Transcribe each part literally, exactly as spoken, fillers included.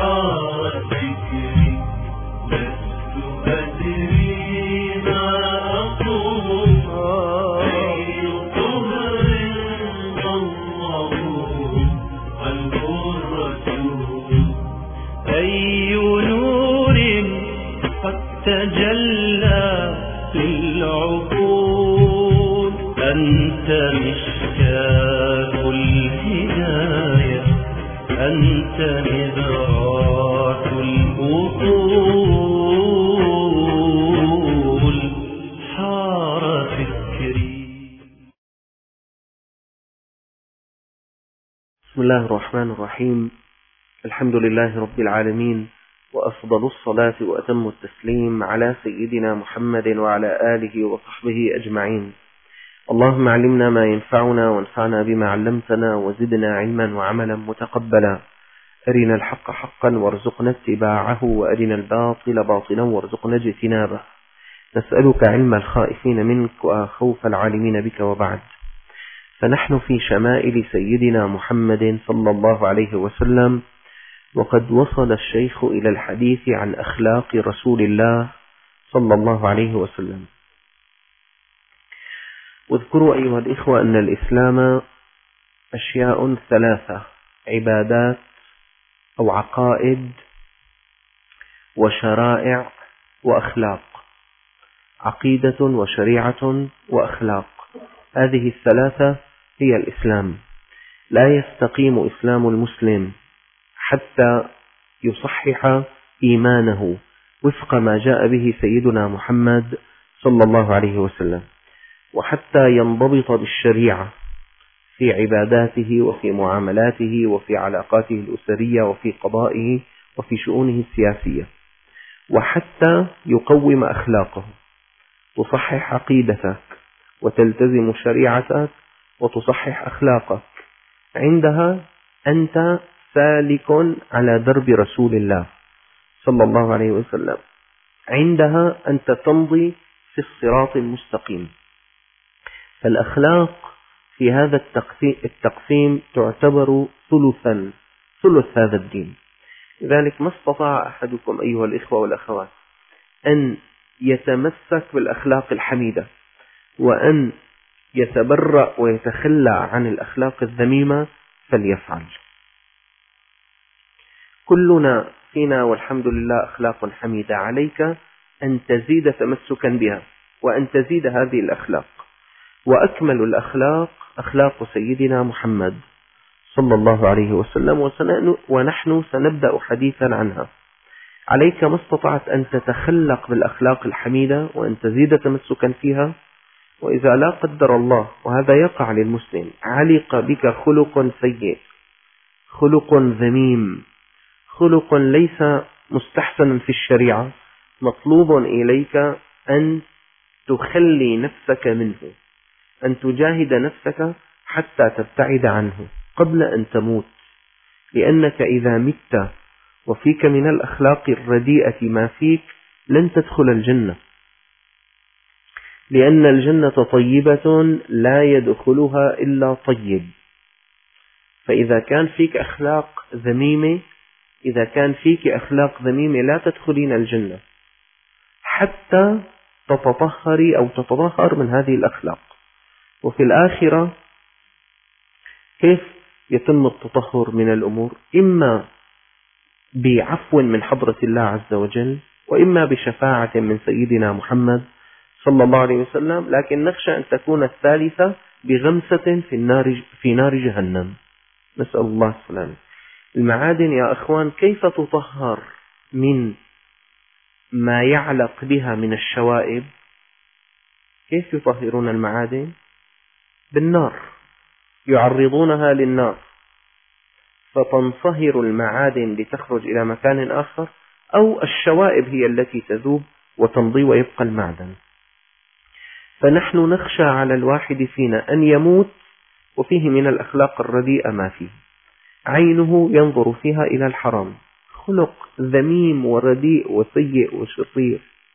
حار فكري لست أدري ما أقول أي طهر ضمه قلب الرسول أي نور قد تجلى للعقول أنت مشكاة الهداية أنت مدراك الأصول حار فكري. بسم الله الرحمن الرحيم. الحمد لله رب العالمين، وأفضل الصلاة وأتم التسليم على سيدنا محمد وعلى آله وصحبه أجمعين. اللهم علمنا ما ينفعنا وانفعنا بما علمتنا وزدنا علما وعملا متقبلا. أرنا الحق حقا وارزقنا اتباعه وأرنا الباطل باطلا وارزقنا اجتنابه. نسألك علم الخائفين منك وخوف العالمين بك، وبعد. فنحن في شمائل سيدنا محمد صلى الله عليه وسلم، وقد وصل الشيخ إلى الحديث عن أخلاق رسول الله صلى الله عليه وسلم. واذكروا أيها الإخوة أن الإسلام أشياء ثلاثة: عبادات أو عقائد وشرائع وأخلاق. عقيدة وشريعة وأخلاق، هذه الثلاثة هي الإسلام. لا يستقيم إسلام المسلم حتى يصحح إيمانه وفق ما جاء به سيدنا محمد صلى الله عليه وسلم، وحتى ينضبط بالشريعة في عباداته وفي معاملاته وفي علاقاته الأسرية وفي قضائه وفي شؤونه السياسية، وحتى يقوم أخلاقه، تصحح عقيدتك وتلتزم شريعتك وتصحح أخلاقك. عندها أنت سالك على درب رسول الله صلى الله عليه وسلم، عندها أنت تمضي في الصراط المستقيم. فالأخلاق في هذا التقسيم تعتبر ثلثا ثلث هذا الدين. لذلك ما استطاع أحدكم أيها الإخوة والأخوات أن يتمسك بالأخلاق الحميدة وأن يتبرأ ويتخلى عن الأخلاق الذميمة فليفعل. كلنا فينا والحمد لله أخلاق حميدة، عليك أن تزيد تمسكا بها وأن تزيد هذه الأخلاق. وأكمل الأخلاق أخلاق سيدنا محمد صلى الله عليه وسلم، ونحن سنبدأ حديثا عنها. عليك ما استطعت أن تتخلق بالأخلاق الحميدة وأن تزيد تمسكا فيها. وإذا لا قدر الله، وهذا يقع للمسلم، علق بك خلق سيء، خلق ذميم، خلق ليس مستحسنا في الشريعة، مطلوب إليك أن تخلي نفسك منه، أن تجاهد نفسك حتى تبتعد عنه قبل أن تموت. لأنك إذا مت وفيك من الأخلاق الرديئة ما فيك لن تدخل الجنة، لأن الجنة طيبة لا يدخلها إلا طيب. فإذا كان فيك أخلاق ذميمة إذا كان فيك أخلاق ذميمة لا تدخلين الجنة حتى تتطهري أو تتطهر من هذه الأخلاق. وفي الآخرة كيف يتم التطهر من الأمور؟ إما بعفو من حضرة الله عز وجل، وإما بشفاعة من سيدنا محمد صلى الله عليه وسلم، لكن نخشى أن تكون الثالثة بغمسة في النار في نار جهنم، نسأل الله السلامة. المعادن يا أخوان كيف تطهر من ما يعلق بها من الشوائب؟ كيف يطهرون المعادن؟ بالنار، يعرضونها للنار فتنصهر المعادن لتخرج إلى مكان آخر، أو الشوائب هي التي تذوب وتمضي ويبقى المعدن. فنحن نخشى على الواحد فينا أن يموت وفيه من الأخلاق الرديئة ما فيه، عينه ينظر فيها إلى الحرام، خلق ذميم ورديء وسيء وشرير.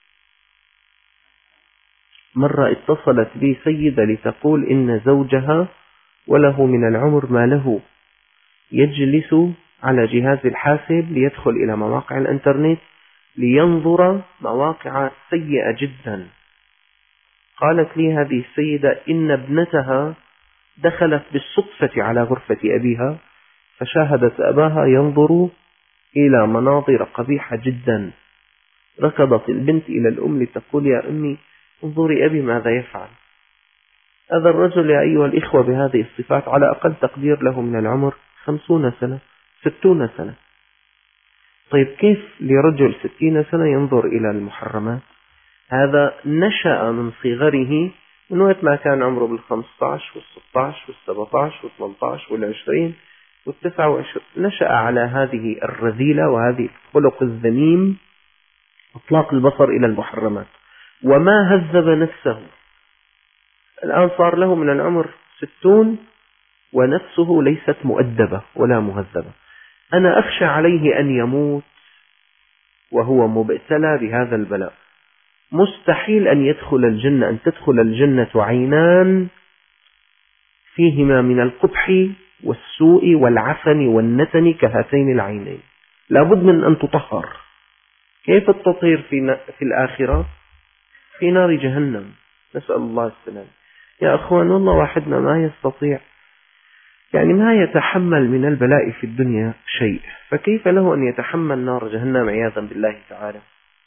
مرة اتصلت بي سيدة لتقول إن زوجها وله من العمر ما له، يجلس على جهاز الحاسب ليدخل إلى مواقع الإنترنت لينظر مواقع سيئة جدا. قالت لي هذه السيدة إن ابنتها دخلت بالصدفة على غرفة أبيها فشاهدت أباها ينظر إلى مناظر قبيحة جدا. ركضت البنت إلى الأم لتقول يا أمي انظري أبي ماذا يفعل. هذا الرجل يا أيها الإخوة بهذه الصفات على أقل تقدير له من العمر خمسون سنة ستون سنة. طيب كيف لرجل ستين سنة ينظر إلى المحرمات؟ هذا نشأ من صغره من وقت ما كان عمره بالخمسة عشر والستة عشر والسبعة عشر والثمانية عشر والعشرين والتسعة وعشرين، نشأ على هذه الرذيلة وهذه الخلق الذميم، إطلاق البصر إلى المحرمات، وما هذب نفسه. الآن صار له من العمر ستون ونفسه ليست مؤدبة ولا مهذبة. أنا أخشى عليه أن يموت وهو مبتلى بهذا البلاء. مستحيل أن يدخل الجنة، أن تدخل الجنة عينان فيهما من القبح والسوء والعفن والنتن كهاتين العينين، لابد من أن تطهر. كيف التطهير في, في الآخرة؟ في نار جهنم، نسأل الله السلام. يا أخوان والله واحدنا ما يستطيع، يعني ما يتحمل من البلاء في الدنيا شيء، فكيف له أن يتحمل نار جهنم عياذا بالله تعالى.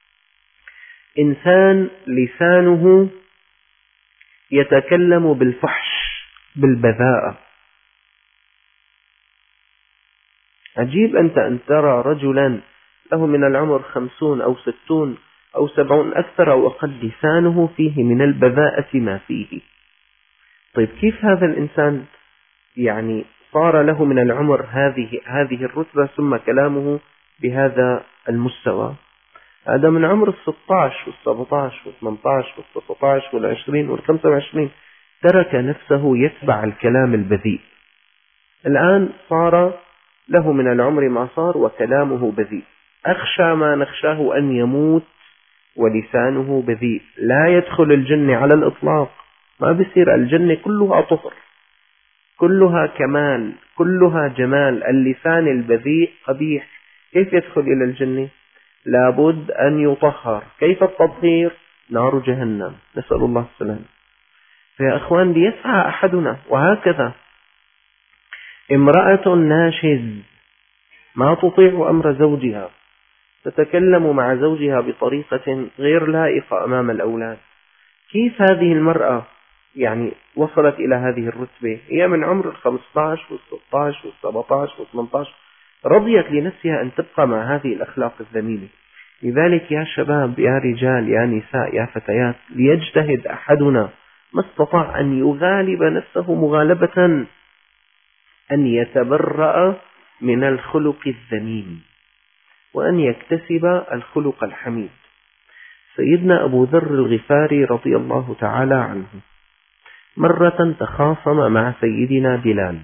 إنسان لسانه يتكلم بالفحش بالبذاءة. عجيب أنت أن ترى رجلا له من العمر خمسون أو ستون أو سبعون أكثر أو أقل لسانه فيه من البذاءة ما فيه. طيب كيف هذا الإنسان يعني صار له من العمر هذه هذه الرتبة ثم كلامه بهذا المستوى؟ هذا من عمر الستة عشر والسبعة عشر والثمانية عشر والتسعة عشر والعشرين والخمسة وعشرين ترك نفسه يتبع الكلام البذيء. الآن صار له من العمر ما صار وكلامه بذيء. أخشى ما نخشاه أن يموت ولسانه بذيء، لا يدخل الجنة على الإطلاق. ما بيصير الجنة كلها طهر، كلها كمال، كلها جمال. اللسان البذيء قبيح، كيف يدخل إلى الجنة؟ لابد أن يطهر. كيف التطهير؟ نار جهنم، نسأل الله السلام. فيا أخوان ليسعى أحدنا. وهكذا امرأة ناشز ما تطيع أمر زوجها، تتكلم مع زوجها بطريقة غير لائقة أمام الأولاد. كيف هذه المرأة يعني وصلت إلى هذه الرتبة؟ هي من عمر الخمسة عشر والستة عشر والسبعة عشر والثمانية عشر رضيت لنفسها أن تبقى مع هذه الأخلاق الذميمة. لذلك يا شباب يا رجال يا نساء يا فتيات، ليجتهد أحدنا ما استطاع أن يغالب نفسه مغالبة، أن يتبرأ من الخلق الذميم وأن يكتسب الخلق الحميد. سيدنا أبو ذر الغفاري رضي الله تعالى عنه مرة تخاصم مع سيدنا بلال،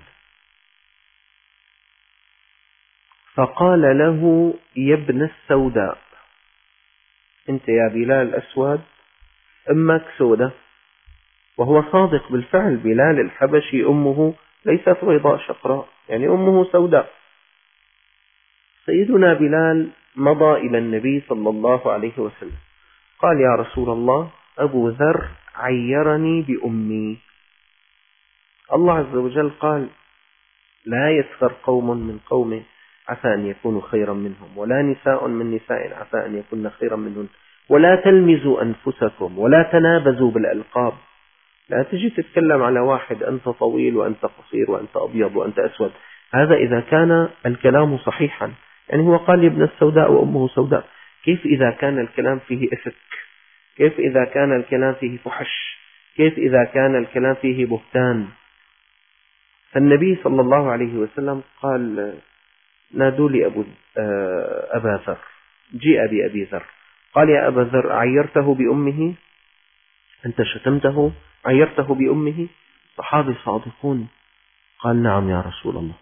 فقال له يا ابن السوداء، أنت يا بلال أسود أمك سودة. وهو صادق بالفعل، بلال الحبشي أمه ليست بيضاء شقراء، يعني أمه سوداء. سيدنا بلال مضى إلى النبي صلى الله عليه وسلم قال يا رسول الله أبو ذر عيرني بأمي. الله عز وجل قال لا يسخر قوم من قوم عسى أن يكونوا خيرا منهم، ولا نساء من نساء عسى أن يكون خيرا منهن، ولا تلمزوا أنفسكم، ولا تنابزوا بالألقاب. لا تجي تتكلم على واحد أنت طويل وأنت قصير وأنت أبيض وأنت أسود. هذا إذا كان الكلام صحيحا، يعني هو قال يا ابن السوداء وأمه سوداء. كيف إذا كان الكلام فيه إفك؟ كيف إذا كان الكلام فيه فحش؟ كيف إذا كان الكلام فيه بهتان؟ فالنبي صلى الله عليه وسلم قال نادوا لي أبو أبا ذر، جيء بأبي ذر قال يا أبا ذر عيرته بأمه؟ أنت شتمته؟ عيرته بأمه؟ صحابي صادقون. قال نعم يا رسول الله.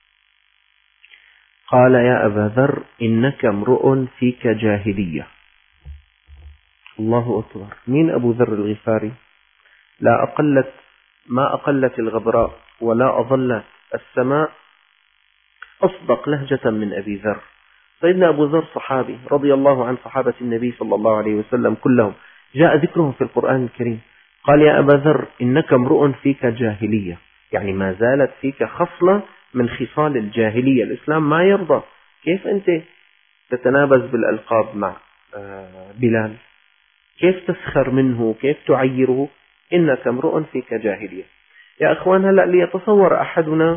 قال يا أبا ذر إنك امرؤ فيك جاهلية. الله أكبر. مين أبو ذر الغفاري؟ لا أقلت ما أقلت الغبراء ولا أظلت السماء أصدق لهجة من أبي ذر. سيدنا أبو ذر صحابي رضي الله عن صحابة النبي صلى الله عليه وسلم كلهم، جاء ذكرهم في القرآن الكريم. قال يا أبا ذر إنك امرؤ فيك جاهلية، يعني ما زالت فيك خصلة من خصال الجاهلية، الإسلام ما يرضى. كيف أنت تتنابز بالألقاب مع بلال؟ كيف تسخر منه؟ كيف تعيره؟ إنك امرؤ فيك جاهلية. يا أخوان، هلأ ليتصور أحدنا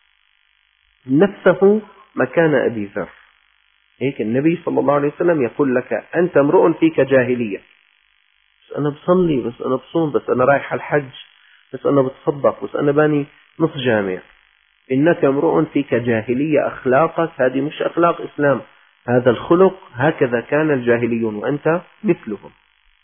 نفسه مكان أبي ذر، هيك النبي صلى الله عليه وسلم يقول لك أنت امرؤ فيك جاهلية، بس أنا بصلي، بس أنا بصوم، بس أنا رايح الحج، بس أنا بتصدق، بس أنا باني نص جامع. إنك امرؤ فيك جاهلية، أخلاقك هذه مش أخلاق إسلام، هذا الخلق، هكذا كان الجاهليون وأنت مثلهم.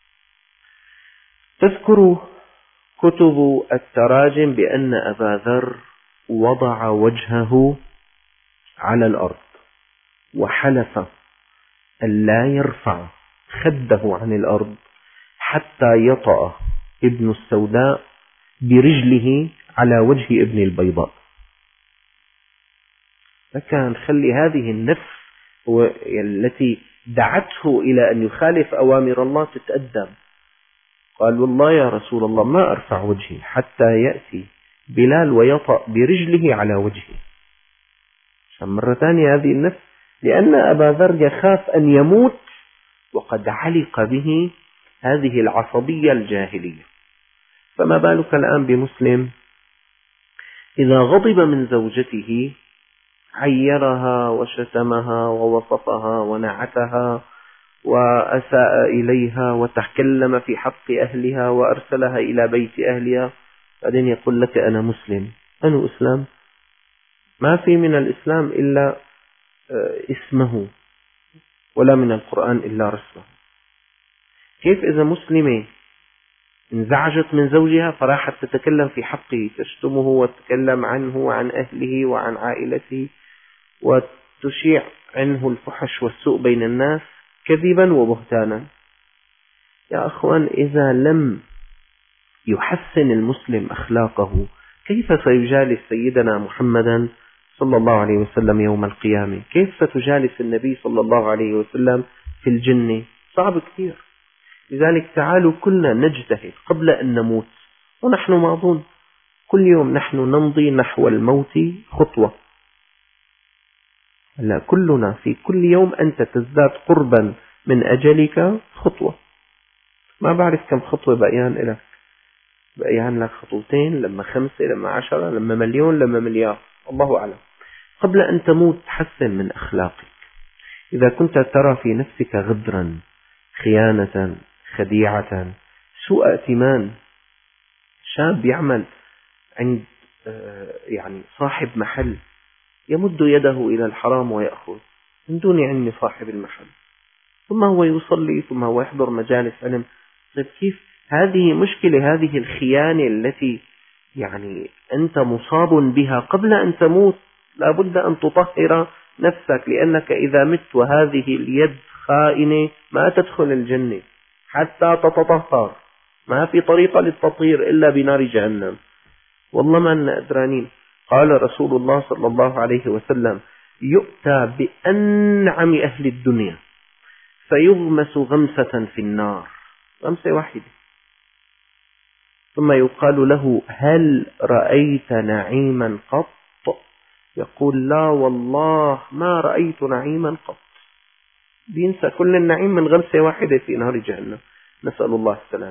تذكر كتب التراجم بأن أبا ذر وضع وجهه على الأرض وحلف أن لا يرفع خده عن الأرض حتى يطأ ابن السوداء برجله على وجه ابن البيضاء. فكان خلي هذه النفس التي دعته إلى أن يخالف أوامر الله تتأدب. قال والله يا رسول الله ما أرفع وجهي حتى يأتي بلال ويطأ برجله على وجهه. مرة ثانية هذه النفس، لأن أبا ذر يخاف أن يموت وقد علق به هذه العصبية الجاهلية. فما بالك الآن بمسلم إذا غضب من زوجته عيرها وشتمها ووصفها ونعتها وأساء إليها وتكلم في حق أهلها وأرسلها إلى بيت أهلها، بعدين يقول لك أنا مسلم. أنا إسلام؟ ما في من الإسلام إلا اسمه، ولا من القرآن إلا رسمه. كيف إذا مسلمة انزعجت من زوجها فراحت تتكلم في حقه، تشتمه وتتكلم عنه وعن أهله وعن عائلته وتشيع عنه الفحش والسوء بين الناس كذبا وبهتانا؟ يا أخوان، إذا لم يحسن المسلم أخلاقه كيف سيجالس سيدنا محمدا صلى الله عليه وسلم يوم القيامة؟ كيف ستجالس النبي صلى الله عليه وسلم في الجنة؟ صعب كثير. لذلك تعالوا كلنا نجتهد قبل أن نموت، ونحن ماضون، كل يوم نحن نمضي نحو الموت خطوة. لا، كلنا في كل يوم أنت تزداد قربا من أجلك خطوة. ما بعرف كم خطوة بقيان لك، بقيان لك خطوتين، لما خمسة، لما عشرة، لما مليون، لما مليار، الله أعلم. قبل أن تموت حسن من أخلاقك. إذا كنت ترى في نفسك غدرا، خيانة، خديعة، سوء ائتمان، شاب يعمل عند يعني صاحب محل يمد يده إلى الحرام ويأخذ من دون علم صاحب المحل، ثم هو يصلي، ثم هو يحضر مجالس علم. طيب كيف هذه مشكلة؟ هذه الخيانة التي يعني أنت مصاب بها قبل أن تموت لابد أن تطهر نفسك، لأنك إذا مت وهذه اليد خائنة ما تدخل الجنة حتى تتطهر. ما في طريقة للتطهير إلا بنار جهنم، والله ما أننا أدرانين. قال رسول الله صلى الله عليه وسلم يؤتى بأنعم أهل الدنيا فيغمس غمسة في النار، غمسة واحدة، ثم يقال له هل رأيت نعيما قط؟ يقول لا والله ما رأيت نعيما قط. بينسى كل النعيم من غمسة واحدة في نار جهنم، نسأل الله السلام.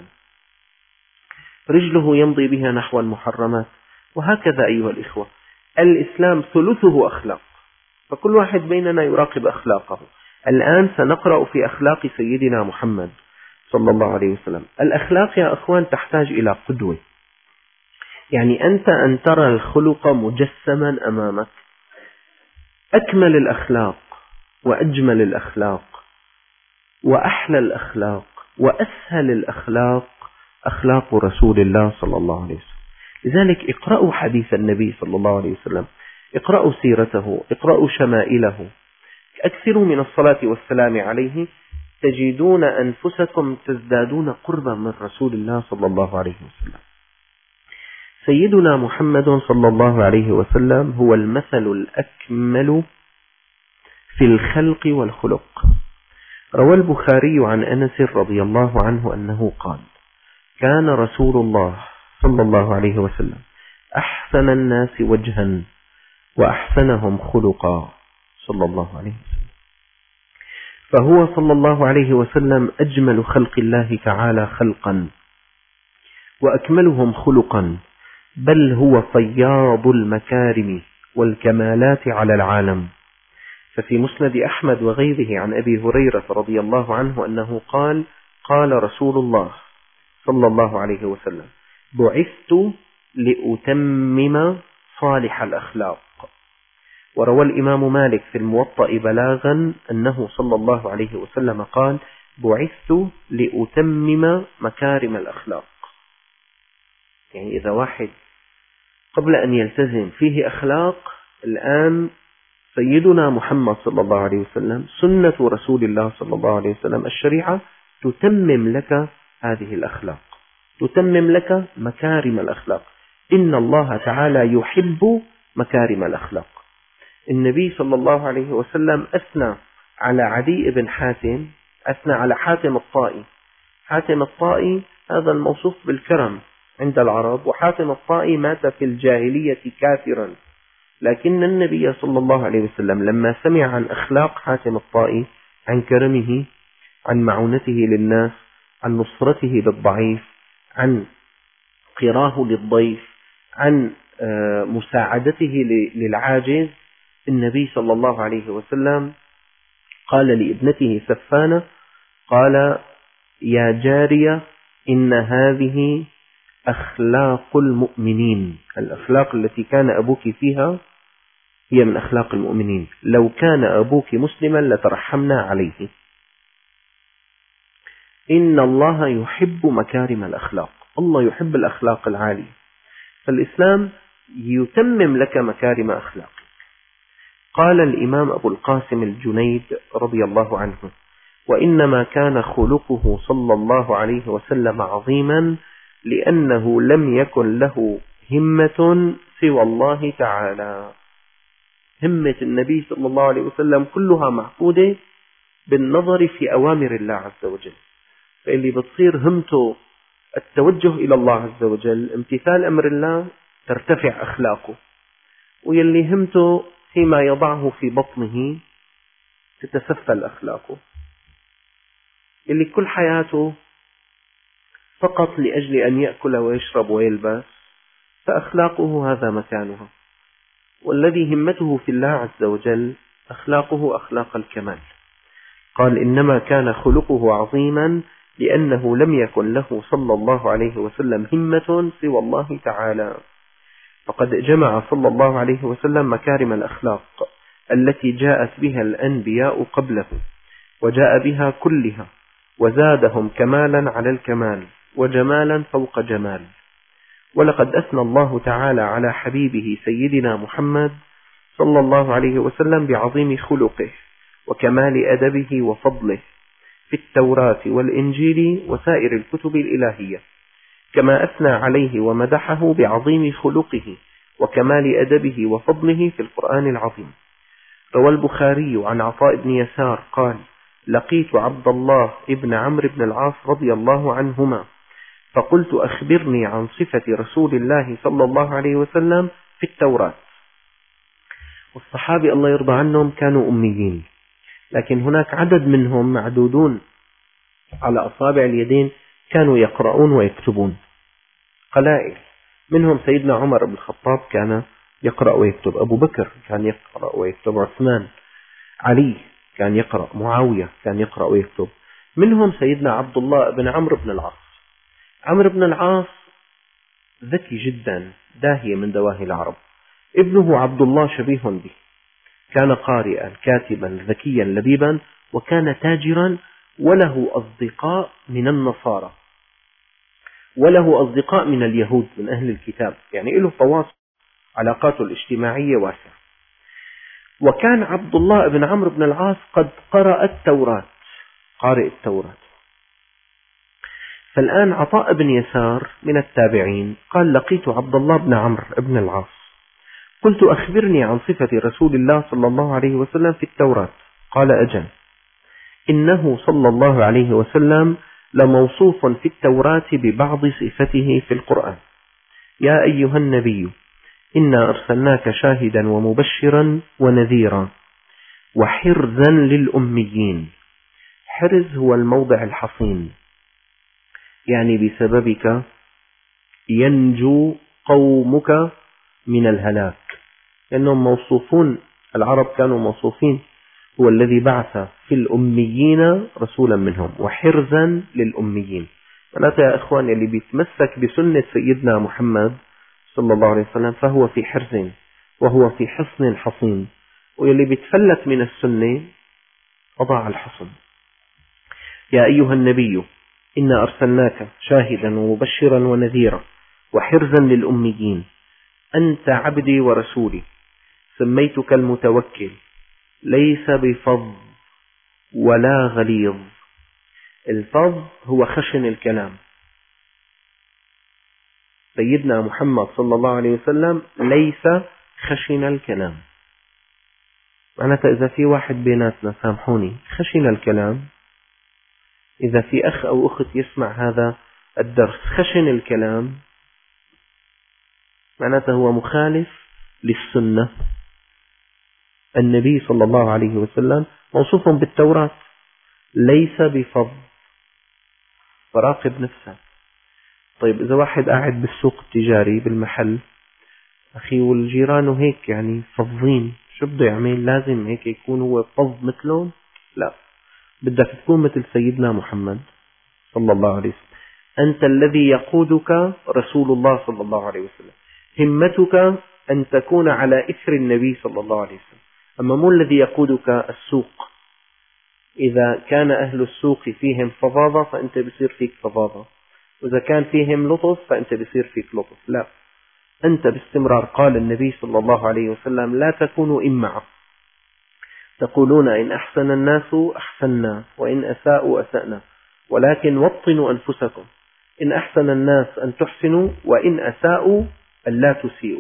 رجله يمضي بها نحو المحرمات. وهكذا أيها الإخوة، الإسلام ثلثه أخلاق، فكل واحد بيننا يراقب أخلاقه. الآن سنقرأ في أخلاق سيدنا محمد صلى الله عليه وسلم. الأخلاق يا أخوان تحتاج إلى قدوة، يعني أنت أن ترى الخلق مجسما أمامك. أكمل الأخلاق وأجمل الأخلاق وأحلى الأخلاق وأسهل الأخلاق أخلاق رسول الله صلى الله عليه وسلم. لذلك اقرأوا حديث النبي صلى الله عليه وسلم، اقرأوا سيرته، اقرأوا شمائله، أكثروا من الصلاة والسلام عليه، تجدون أنفسكم تزدادون قربا من رسول الله صلى الله عليه وسلم. سيدنا محمد صلى الله عليه وسلم هو المثل الأكمل في الخلق والخلق. روى البخاري عن أنس رضي الله عنه أنه قال: كان رسول الله صلى الله عليه وسلم أحسن الناس وجها وأحسنهم خلقا صلى الله عليه وسلم. فهو صلى الله عليه وسلم أجمل خلق الله تعالى خلقا وأكملهم خلقا، بل هو فياض المكارم والكمالات على العالم. ففي مسند أحمد وغيره عن أبي هريرة رضي الله عنه أنه قال: قال رسول الله صلى الله عليه وسلم: بعثت لأتمم صالح الأخلاق. وروى الإمام مالك في الموطأ بلاغا أنه صلى الله عليه وسلم قال: بعثت لأتمم مكارم الأخلاق. يعني إذا واحد قبل أن يلتزم فيه أخلاق، الآن سيدنا محمد صلى الله عليه وسلم سنة رسول الله صلى الله عليه وسلم الشريعة تتمم لك هذه الأخلاق، تتمم لك مكارم الأخلاق. إن الله تعالى يحب مكارم الأخلاق. النبي صلى الله عليه وسلم أثنى على عدي بن حاتم، أثنى على حاتم الطائي. حاتم الطائي هذا الموصوف بالكرم عند العرب، وحاتم الطائي مات في الجاهلية كافرا، لكن النبي صلى الله عليه وسلم لما سمع عن أخلاق حاتم الطائي، عن كرمه، عن معونته للناس، عن نصرته للضعيف، عن قراه للضيف، عن مساعدته للعاجز، النبي صلى الله عليه وسلم قال لابنته سفانة، قال: يا جارية، إن هذه أخلاق المؤمنين. الأخلاق التي كان أبوك فيها هي من أخلاق المؤمنين، لو كان أبوك مسلما لترحمنا عليه. إن الله يحب مكارم الأخلاق، الله يحب الأخلاق العالية، فالإسلام يتمم لك مكارم أخلاقك. قال الإمام أبو القاسم الجنيد رضي الله عنه: وإنما كان خلقه صلى الله عليه وسلم عظيما لأنه لم يكن له همة سوى الله تعالى. همة النبي صلى الله عليه وسلم كلها معقودة بالنظر في أوامر الله عز وجل، فاللي بتصير همته التوجه إلى الله عز وجل، امتثال أمر الله، ترتفع أخلاقه. ويلي همته فيما يضعه في بطنه تتسفل أخلاقه. اللي كل حياته فقط لأجل أن يأكل ويشرب ويلبس، فأخلاقه هذا مكانها. والذي همته في الله عز وجل أخلاقه أخلاق الكمال. قال: إنما كان خلقه عظيما لأنه لم يكن له صلى الله عليه وسلم همة سوى الله تعالى. فقد جمع صلى الله عليه وسلم مكارم الأخلاق التي جاءت بها الأنبياء قبله، وجاء بها كلها، وزادهم كمالا على الكمال، وجمالا فوق جمال. ولقد أثنى الله تعالى على حبيبه سيدنا محمد صلى الله عليه وسلم بعظيم خلقه وكمال أدبه وفضله في التوراة والإنجيل وسائر الكتب الإلهية، كما أثنى عليه ومدحه بعظيم خلقه وكمال أدبه وفضله في القرآن العظيم. روى البخاري عن عطاء بن يسار قال: لقيت عبد الله ابن عمرو بن العاص رضي الله عنهما، فقلت: أخبرني عن صفة رسول الله صلى الله عليه وسلم في التوراة. والصحابة الله يرضى عنهم كانوا أميين، لكن هناك عدد منهم معدودون على أصابع اليدين كانوا يقرؤون ويكتبون، قلائل منهم. سيدنا عمر بن الخطاب كان يقرأ ويكتب، أبو بكر كان يقرأ ويكتب، عثمان، علي كان يقرأ، معاوية كان يقرأ ويكتب. منهم سيدنا عبد الله بن عمرو بن العاص. عمرو بن العاص ذكي جدا، داهية من دواهي العرب. ابنه عبد الله شبيه به، كان قارئا كاتبا ذكيا لبيبا، وكان تاجرا، وله أصدقاء من النصارى، وله أصدقاء من اليهود من أهل الكتاب، يعني له تواصل، علاقاته الاجتماعية واسعة. وكان عبد الله بن عمرو بن العاص قد قرأ التوراة، قارئ التوراة. فالآن عطاء بن يسار من التابعين قال: لقيت عبد الله بن عمرو بن العاص، قلت: أخبرني عن صفة رسول الله صلى الله عليه وسلم في التوراة. قال: أجل، إنه صلى الله عليه وسلم لموصوف في التوراة ببعض صفته في القرآن: يا أيها النبي إنا أرسلناك شاهدا ومبشرا ونذيرا وحرزا للأميين. حرز هو الموضع الحصين، يعني بسببك ينجو قومك من الهلاك، لأنهم موصوفون، العرب كانوا موصوفين: هو الذي بعث في الأميين رسولا منهم وحرزا للأميين. معناتها يا إخوان، اللي بيتمسك بسنة سيدنا محمد صلى الله عليه وسلم فهو في حرز وهو في حصن حصين، واللي بيتفلت من السنة أضاع الحصن. يا أيها النبي إنا أرسلناك شاهدا ومبشرا ونذيرا وحرزا للأميين أنت عبدي ورسولي سميتك المتوكل ليس بفظ ولا غليظ. الفظ هو خشن الكلام، سيدنا محمد صلى الله عليه وسلم ليس خشن الكلام. معناتها إذا في واحد بيناتنا، سامحوني، خشن الكلام، إذا في أخ أو أخت يسمع هذا الدرس خشن الكلام، معناته هو مخالف للسنة. النبي صلى الله عليه وسلم موصوف بالتوراة ليس بفظ، فراقب نفسك. طيب إذا واحد قاعد بالسوق التجاري بالمحل، أخي والجيران هيك يعني فظين، شو بده يعمل؟ لازم هيك يكون هو فظ مثلهم؟ لا، بدك تكون مثل سيدنا محمد صلى الله عليه وسلم. أنت الذي يقودك رسول الله صلى الله عليه وسلم، همتك أن تكون على إثر النبي صلى الله عليه وسلم، أما مو الذي يقودك السوق. إذا كان أهل السوق فيهم فظاظة فأنت بصير فيك فظاظة، وإذا كان فيهم لطف فأنت بصير فيك لطف. لا، أنت باستمرار. قال النبي صلى الله عليه وسلم: لا تكونوا إمعة، تقولون إن أحسن الناس أحسننا وإن أساءوا أسأنا، ولكن وطنوا أنفسكم، إن أحسن الناس أن تحسنوا وإن أساءوا أن لا تسيئوا.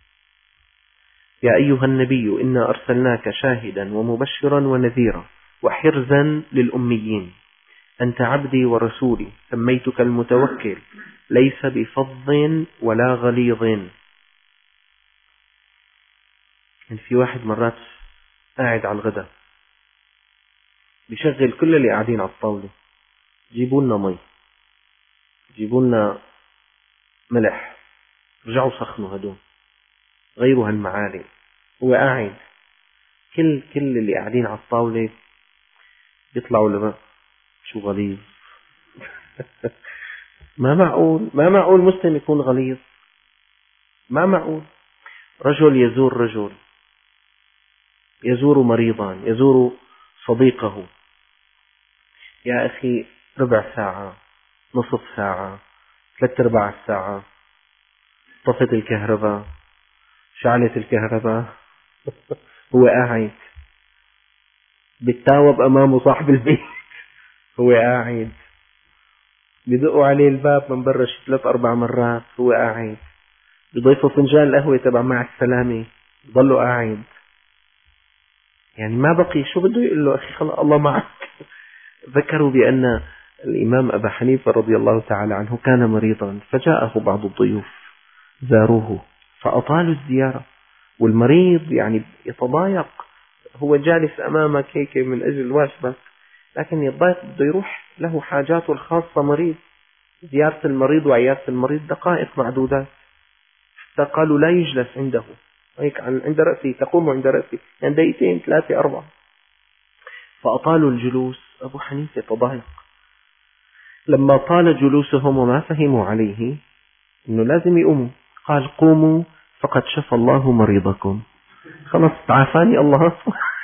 يا أيها النبي إنا أرسلناك شاهدا ومبشرا ونذيرا وحرزا للأميين أنت عبدي ورسولي سميتك المتوكل ليس بفظ ولا غليظ. يعني في واحد مرات قاعد على الغداء بيشغل كل اللي قاعدين على الطاولة: جيبوا لنا مي، جيبوا لنا ملح، رجعوا سخنوا هدول، غيروا هالمعالق. هو قاعد، كل كل اللي قاعدين على الطاولة بيطلعوا لبا: شو غليظ. ما معقول، ما معقول مسلم يكون غليظ، ما معقول. رجل يزور رجل، يزور مريضا، يزور صديقه: يا أخي ربع ساعة، نصف ساعة، ثلاث أرباع الساعة، طفت الكهرباء، شعلت الكهرباء. هو قاعد بتتاوب أمامه صاحب البيت، هو قاعد بيدقوا عليه الباب من برا شي ثلاث أربع مرات، هو قاعد بيضيفوا فنجان القهوة تبع مع السلامة، ضلوا قاعد. يعني ما بقي، شو بده يقول له؟ أخي خلق الله معك. ذكروا بأن الإمام أبا حنيفة رضي الله تعالى عنه كان مريضا، فجاءه بعض الضيوف زاروه فأطالوا الزيارة، والمريض يعني يتضايق، هو جالس أمامك هيك من أجل واجبك، لكن يتضايق، بده يروح له حاجاته الخاصة. مريض، زيارة المريض وعيادة المريض دقائق معدودات، حتى قالوا لا يجلس عنده، هيك عند رأسي، تقوم عند رأسي، يعني دقيقتين ثلاثة أربعة. فأطالوا الجلوس، أبو حنيفة تضايق. لما طال جلوسهم وما فهموا عليه إنه لازم يقوموا، قال: قوموا فقد شفى الله مريضكم، خلص تعافاني الله.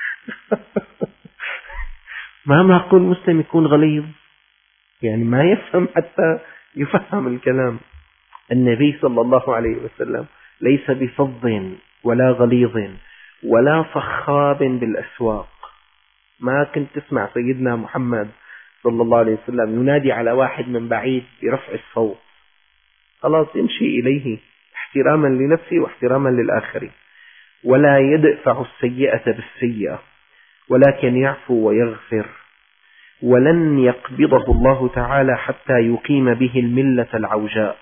ما معقول مسلم يكون غليظ، يعني ما يفهم حتى يفهم الكلام. النبي صلى الله عليه وسلم ليس بفظ ولا غليظ ولا صخاب بالأسواق. ما كنت تسمع سيدنا محمد صلى الله عليه وسلم ينادي على واحد من بعيد برفع الصوت، خلاص يمشي إليه احتراما لنفسه واحتراما للآخرين، ولا يدفع السيئة بالسيئة، ولكن يعفو ويغفر. ولن يقبضه الله تعالى حتى يقيم به الملة العوجاء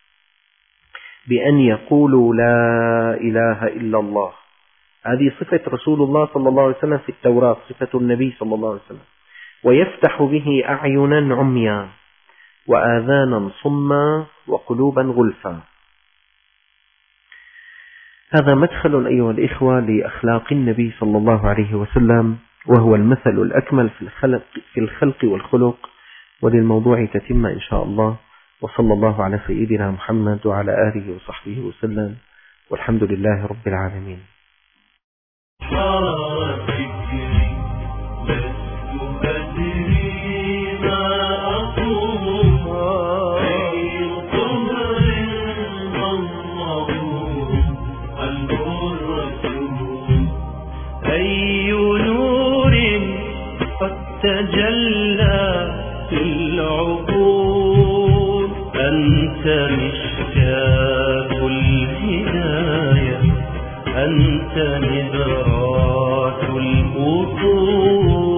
بأن يقولوا لا إله إلا الله. هذه صفة رسول الله صلى الله عليه وسلم في التوراة، صفة النبي صلى الله عليه وسلم. ويفتح به أعينا عميا وآذانا صما وقلوبا غلفا. هذا مدخل أيها الإخوة لأخلاق النبي صلى الله عليه وسلم، وهو المثل الأكمل في الخلق, في الخلق والخلق. وللموضوع تتم إن شاء الله. وصلى الله على سيدنا محمد وعلى آله وصحبه وسلم، والحمد لله رب العالمين. أي نور قد تجلى في العقول، أنت مشكاة الهداية، أنت نبرات الأصول.